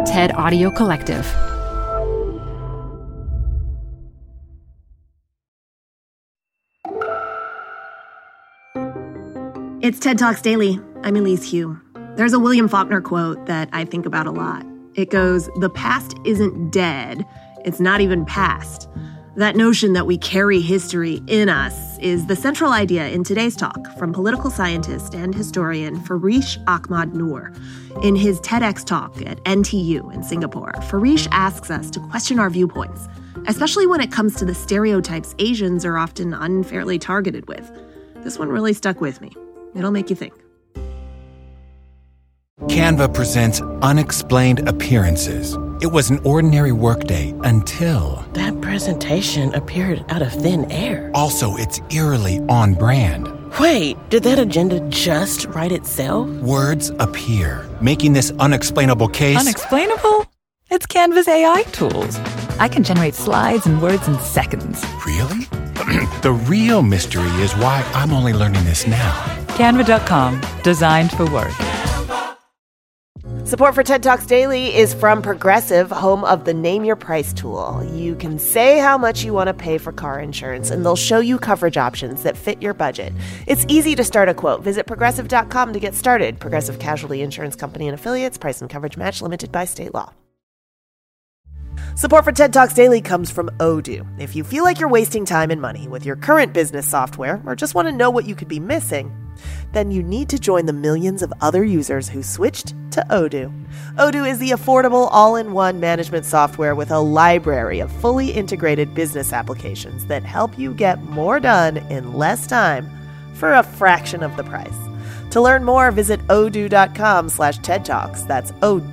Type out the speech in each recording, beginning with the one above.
TED Audio Collective. It's TED Talks Daily. I'm Elise Hu. There's a William Faulkner quote that I think about a lot. It goes, "The past isn't dead. It's not even past." That notion that we carry history in us is the central idea in today's talk from political scientist and historian Farish Ahmad Noor. In his TEDx talk at NTU in Singapore, Farish asks us to question our viewpoints, especially when it comes to the stereotypes Asians are often unfairly targeted with. This one really stuck with me. It'll make you think. Canva presents Unexplained Appearances. It was an ordinary workday until... That presentation appeared out of thin air. Also, it's eerily on brand. Wait, did that agenda just write itself? Words appear, making this unexplainable case... Unexplainable? It's Canva's AI tools. I can generate slides and words in seconds. Really? The real mystery is why I'm only learning this now. Canva.com, designed for work. Support for TED Talks Daily is from Progressive, home of the Name Your Price tool. You can say how much you want to pay for car insurance, and they'll show you coverage options that fit your budget. It's easy to start a quote. Visit Progressive.com to get started. Progressive Casualty Insurance Company and Affiliates. Price and coverage match limited by state law. Support for TED Talks Daily comes from Odoo. If you feel like you're wasting time and money with your current business software, or just want to know what you could be missing, then you need to join the millions of other users who switched to Odoo. Odoo is the affordable all-in-one management software with a library of fully integrated business applications that help you get more done in less time for a fraction of the price. To learn more, visit odoo.com/TED Talks. That's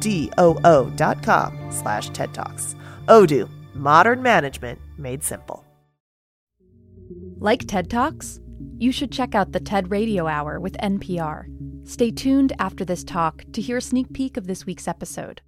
ODOO.com/TED Talks. Odoo, modern management made simple. Like TED Talks? You should check out the TED Radio Hour with NPR. Stay tuned after this talk to hear a sneak peek of this week's episode.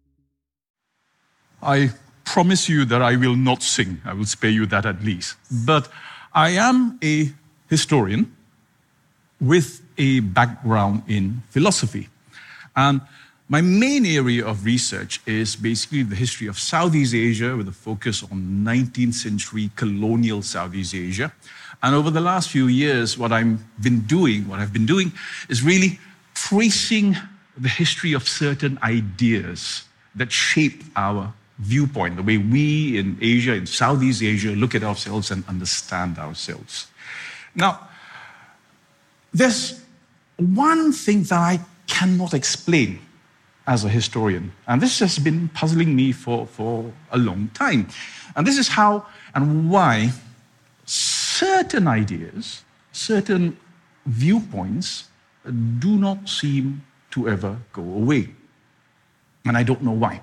I promise you that I will not sing. I will spare you that at least. But I am a historian with a background in philosophy. And my main area of research is basically the history of Southeast Asia with a focus on 19th century colonial Southeast Asia. And over the last few years, what I've been doing is really tracing the history of certain ideas that shape our viewpoint, the way we in Asia, in Southeast Asia, look at ourselves and understand ourselves. Now, there's one thing that I cannot explain as a historian, and this has been puzzling me for a long time. And this is how and why certain ideas, certain viewpoints do not seem to ever go away. And I don't know why.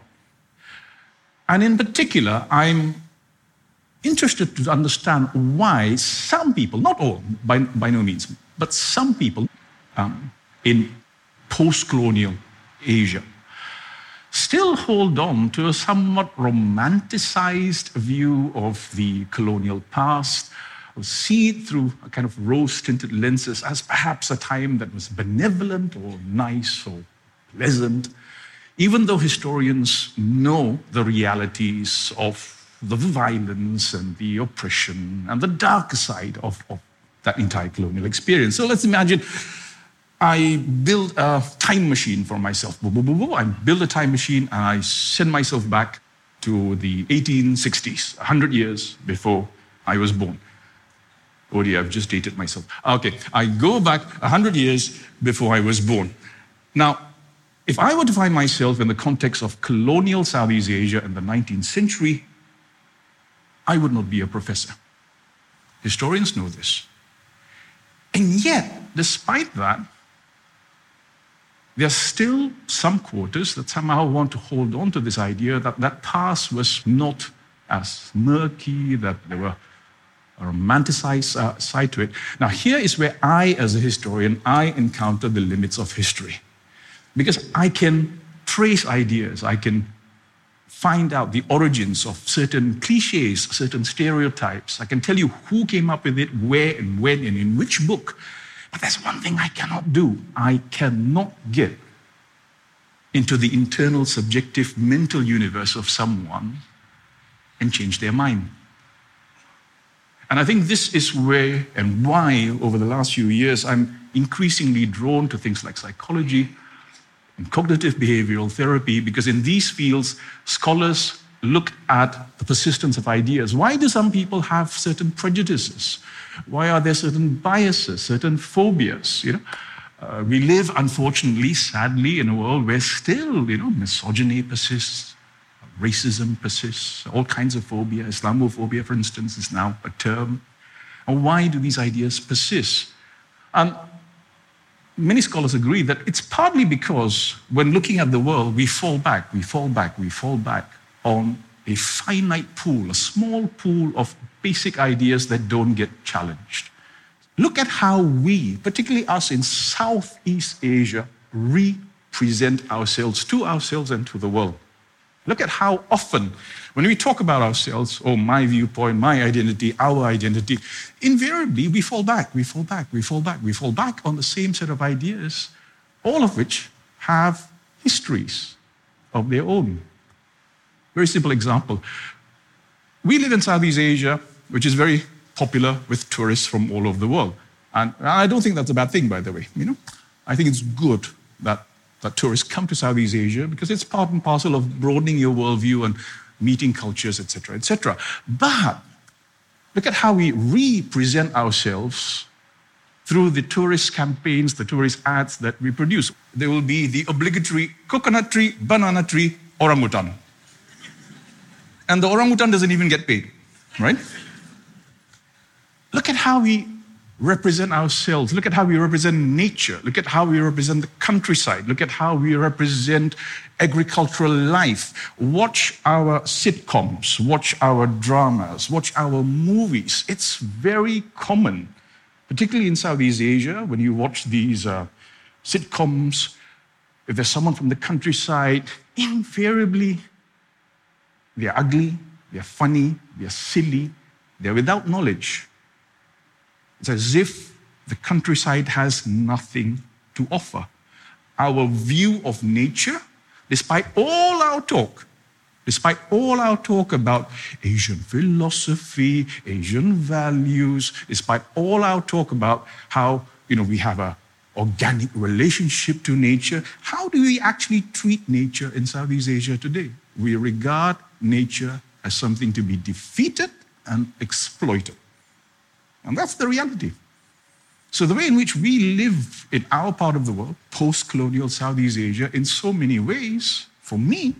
And in particular, I'm interested to understand why some people, not all, by no means, but some people in post-colonial Asia still hold on to a somewhat romanticized view of the colonial past, or see it through a kind of rose-tinted lenses as perhaps a time that was benevolent or nice or pleasant, even though historians know the realities of the violence and the oppression and the darker side of that entire colonial experience. So let's imagine I build a time machine for myself. I build a time machine and I send myself back to the 1860s, 100 years before I was born. Oh dear, I've just dated myself. Okay, I go back 100 years before I was born. Now, if I were to find myself in the context of colonial Southeast Asia in the 19th century, I would not be a professor. Historians know this. And yet, despite that, there are still some quarters that somehow want to hold on to this idea that that past was not as murky, that there were a romanticized side to it. Now, here is where I, as a historian, I encounter the limits of history. Because I can trace ideas, I can find out the origins of certain cliches, certain stereotypes. I can tell you who came up with it, where and when and in which book. But there's one thing I cannot do. I cannot get into the internal, subjective, mental universe of someone and change their mind. And I think this is where and why, over the last few years, I'm increasingly drawn to things like psychology and cognitive behavioral therapy, because in these fields, scholars look at the persistence of ideas. Why do some people have certain prejudices? Why are there certain biases, certain phobias? We live, unfortunately, sadly, in a world where still, misogyny persists, racism persists, all kinds of phobia. Islamophobia, for instance, is now a term. And why do these ideas persist? And many scholars agree that it's partly because when looking at the world, we fall back on a finite pool, a small pool of basic ideas that don't get challenged. Look at how we, particularly us in Southeast Asia, represent ourselves to ourselves and to the world. Look at how often, when we talk about ourselves, my viewpoint, my identity, our identity, invariably we fall back on the same set of ideas, all of which have histories of their own. Very simple example. We live in Southeast Asia, which is very popular with tourists from all over the world. And I don't think that's a bad thing, by the way. I think it's good that tourists come to Southeast Asia because it's part and parcel of broadening your worldview and meeting cultures, etc., etc. But look at how we represent ourselves through the tourist campaigns, the tourist ads that we produce. There will be the obligatory coconut tree, banana tree, orangutan. And the orangutan doesn't even get paid, right? Look at how we represent ourselves. Look at how we represent nature. Look at how we represent the countryside. Look at how we represent agricultural life. Watch our sitcoms. Watch our dramas. Watch our movies. It's very common, particularly in Southeast Asia, when you watch these sitcoms, if there's someone from the countryside, invariably they're ugly, they're funny, they're silly, they're without knowledge. It's as if the countryside has nothing to offer. Our view of nature, despite all our talk about Asian philosophy, Asian values, despite all our talk about how, we have an organic relationship to nature, how do we actually treat nature in Southeast Asia today? We regard nature as something to be defeated and exploited. And that's the reality. So the way in which we live in our part of the world, post-colonial Southeast Asia, in so many ways, for me,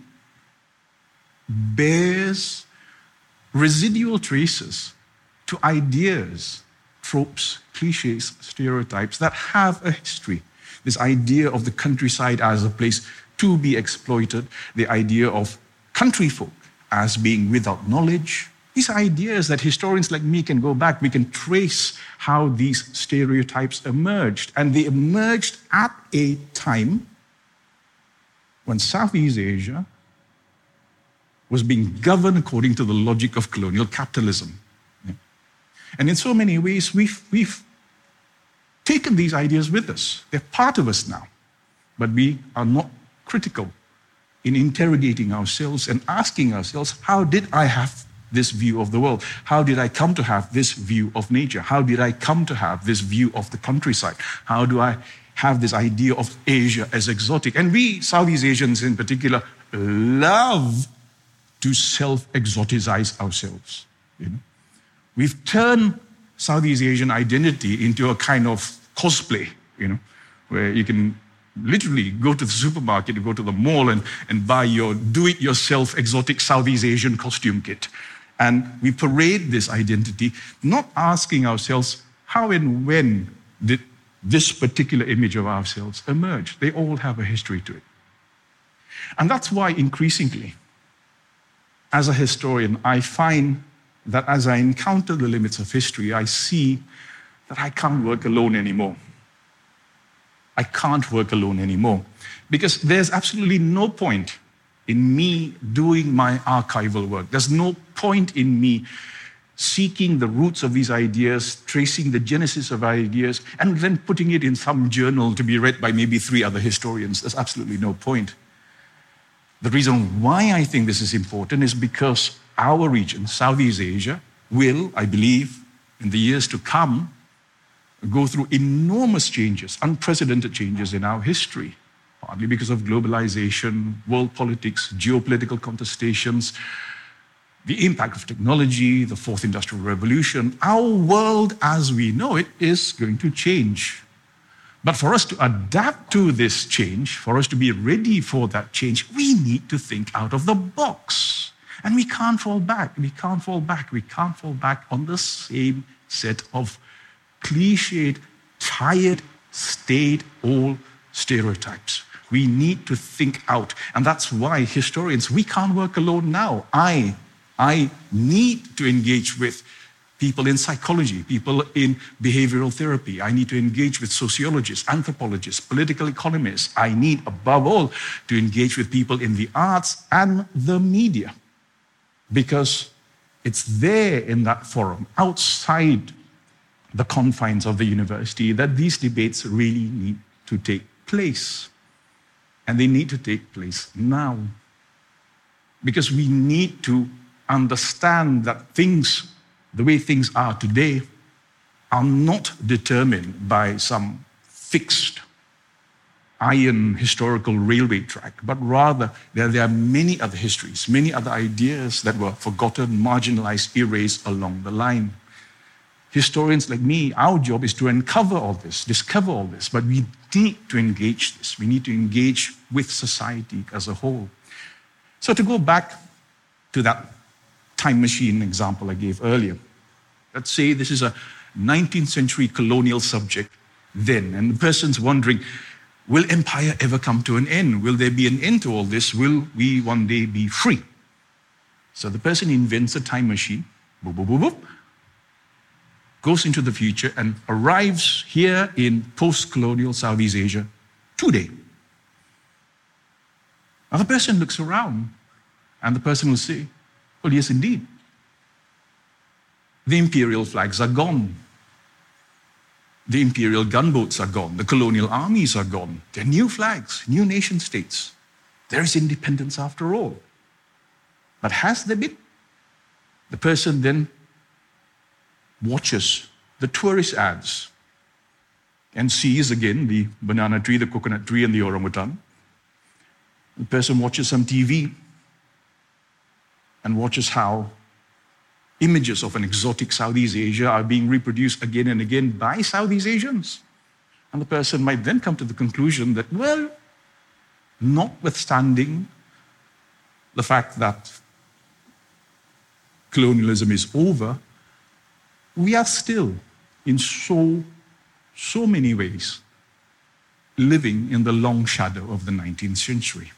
bears residual traces to ideas, tropes, cliches, stereotypes that have a history. This idea of the countryside as a place to be exploited, the idea of country folk as being without knowledge. These ideas that historians like me can go back, we can trace how these stereotypes emerged. And they emerged at a time when Southeast Asia was being governed according to the logic of colonial capitalism. And in so many ways, we've taken these ideas with us. They're part of us now. But we are not critical in interrogating ourselves and asking ourselves, how did I have this view of the world? How did I come to have this view of nature? How did I come to have this view of the countryside? How do I have this idea of Asia as exotic? And we, Southeast Asians in particular, love to self-exoticize ourselves. We've turned Southeast Asian identity into a kind of cosplay, where you can literally go to the supermarket, go to the mall and buy your do-it-yourself exotic Southeast Asian costume kit. And we parade this identity, not asking ourselves, how and when did this particular image of ourselves emerge? They all have a history to it. And that's why increasingly, as a historian, I find that as I encounter the limits of history, I see that I can't work alone anymore. I can't work alone anymore because there's absolutely no point in me doing my archival work. There's no point in me seeking the roots of these ideas, tracing the genesis of ideas, and then putting it in some journal to be read by maybe 3 other historians. There's absolutely no point. The reason why I think this is important is because our region, Southeast Asia, will, I believe, in the years to come, go through enormous changes, unprecedented changes in our history, partly because of globalization, world politics, geopolitical contestations, the impact of technology, the fourth industrial revolution. Our world as we know it is going to change. But for us to adapt to this change, for us to be ready for that change, we need to think out of the box. And we can't fall back. We can't fall back. We can't fall back on the same set of cliched, tired, stayed old stereotypes. We need to think out. And that's why historians, we can't work alone now. I need to engage with people in psychology, people in behavioral therapy. I need to engage with sociologists, anthropologists, political economists. I need, above all, to engage with people in the arts and the media. Because it's there in that forum, outside the confines of the university, that these debates really need to take place. And they need to take place now. Because we need to understand that things, the way things are today, are not determined by some fixed iron historical railway track, but rather there are many other histories, many other ideas that were forgotten, marginalized, erased along the line. Historians like me, our job is to uncover all this, discover all this, but we need to engage this. We need to engage with society as a whole. So to go back to that time machine example I gave earlier, let's say this is a 19th century colonial subject then, and the person's wondering, will empire ever come to an end? Will there be an end to all this? Will we one day be free? So the person invents a time machine, boop, boop, boop, boop, goes into the future and arrives here in post-colonial Southeast Asia today. Now the person looks around and the person will say, well, yes, indeed. The imperial flags are gone. The imperial gunboats are gone. The colonial armies are gone. There are new flags, new nation states. There is independence after all. But has there been? The person then watches the tourist ads and sees again the banana tree, the coconut tree, and the orangutan. The person watches some TV and watches how images of an exotic Southeast Asia are being reproduced again and again by Southeast Asians. And the person might then come to the conclusion that, well, notwithstanding the fact that colonialism is over, we are still, in so many ways, living in the long shadow of the 19th century.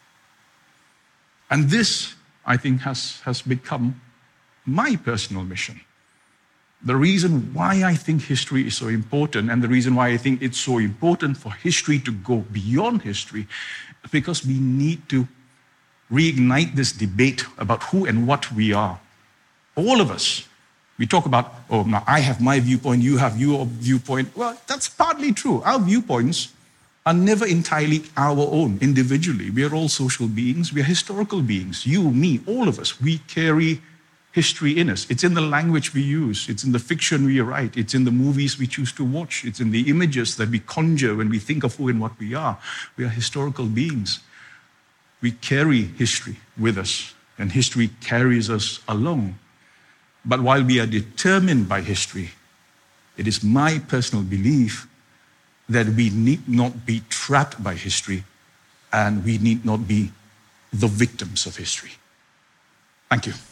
And this, I think, has become my personal mission. The reason why I think history is so important, and the reason why I think it's so important for history to go beyond history, is because we need to reignite this debate about who and what we are. All of us. We talk about, oh, now I have my viewpoint, you have your viewpoint. Well, that's partly true. Our viewpoints are never entirely our own individually. We are all social beings. We are historical beings. You, me, all of us. We carry history in us. It's in the language we use. It's in the fiction we write. It's in the movies we choose to watch. It's in the images that we conjure when we think of who and what we are. We are historical beings. We carry history with us, and history carries us along. But while we are determined by history, it is my personal belief that we need not be trapped by history, and we need not be the victims of history. Thank you.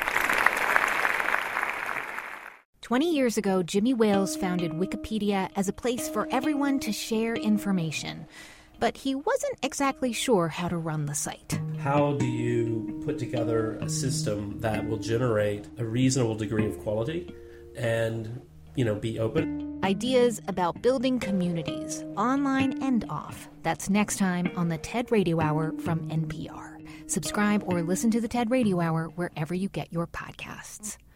20 years ago, Jimmy Wales founded Wikipedia as a place for everyone to share information. But he wasn't exactly sure how to run the site. How do you put together a system that will generate a reasonable degree of quality and, be open? Ideas about building communities, online and off. That's next time on the TED Radio Hour from NPR. Subscribe or listen to the TED Radio Hour wherever you get your podcasts.